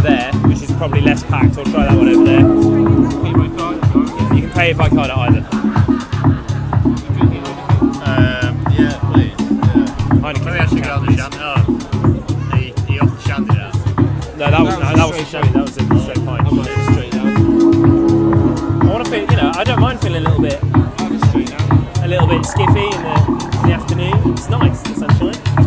there, which is probably less packed. I'll try that one over there. Yeah, you can pay it by card at either. Yeah, please. Yeah. Heineken. Maybe I should go on the shandy. Oh, are you off the shandy now? No, that wasn't shandy. That was a straight pint. I might have straight down. I want to feel, I don't mind feeling a little bit I have a straight down. skiffy in the afternoon. It's nice, the sunshine.